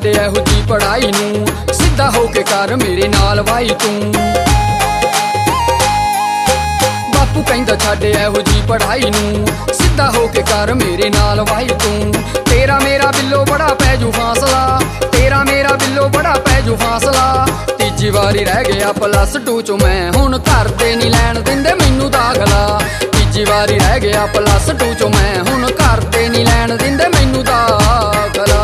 छड्ड इहो जी पढ़ाई नूं, सीधा हो के कर मेरे नाल वाई तूं। बापू कहंदा छड्ड इहो जी पढ़ाई नूं, सीधा हो के कर मेरे नाल वाई तूं। तेरा मेरा बिल्लो बड़ा पैजू फासला, तेरा मेरा बिल्लो बड़ा पैजू फासला। तीजी वारी रह गया +2 चो मैं, हुण घर ते नहीं लैण दिंदे मैनू दाखला। तीजी वारी रह गया +2 चो मैं, हुण घर ते नहीं लैण दिंदे मैनू दाखला।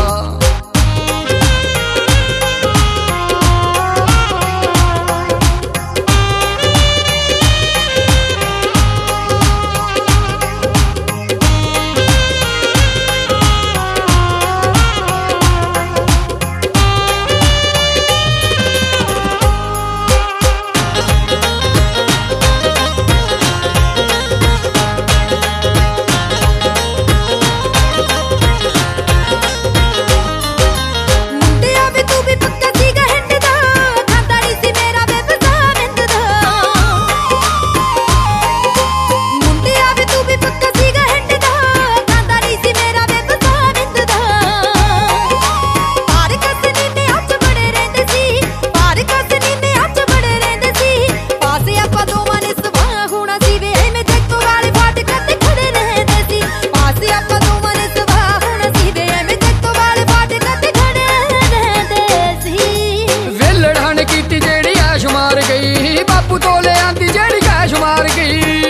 बापू तो ले आंदी जेड़ी कैश मार गई,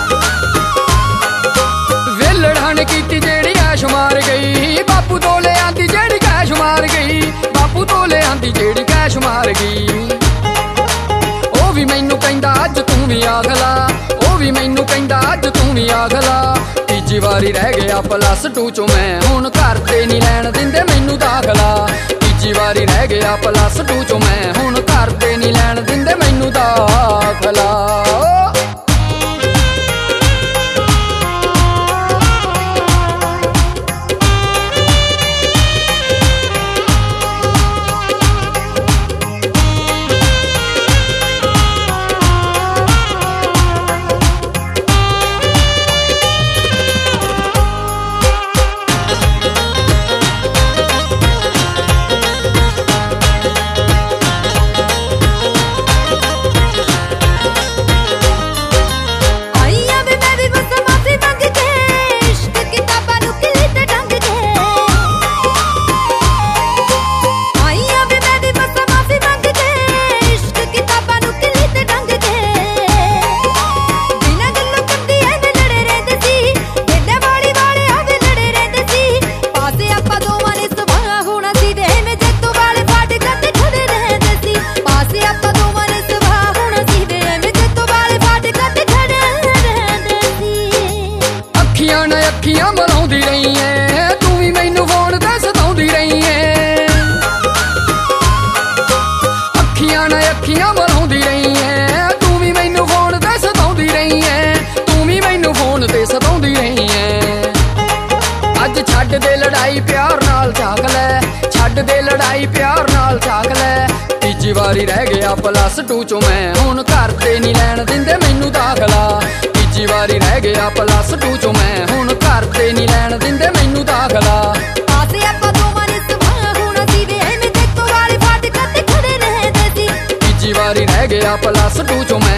वेलड़न कीती जेड़ी कैश मार गई। बापू तो ले आंदी जेड़ी कैश मार गई, बापू तो ले आंदी जेड़ी कैश मार गई। ओ भी मैनू कहंदा अज तू भी आखला, ओ भी मैनू कहंदा अज तू भी आखला। तीजी वारी रह गया +2 चो मैं, हुण घर ते नहीं लैण दिंदे मैनू दाखला। तीजी वारी रह गया +2 चो मैं, हुण घर ते नहीं लैण दिंदे मैनू दाखला। अखियां मलाउंदी रही है, तू भी मैनू फोन ते सताउंदी रही है। अखियां ने अखियां मलाउंदी रही है, तू भी मैनू फोन ते सताउंदी रही है, तू भी मैनू फोन ते सताउंदी रही है। अज छड्ड दे लड़ाई प्यार नाल झाक लै, छड्ड दे लड़ाई प्यार नाल झाक लै। तीजी वारी रह गया +2 चो मैं, हुण घर ते नहीं लैण दिंदे मैनू दाखला। तीजी वारी रह गया +2 चो मैं, हुण घर ते नहीं लैण दिंदे मैनू दाखला। आसे आपां दोवां ने सुभाऽ हुण असीं वे एवें देखो वाले फाटकां ते खड़े रहंदे सी। तीजी वारी रह गया +2 चो मैं,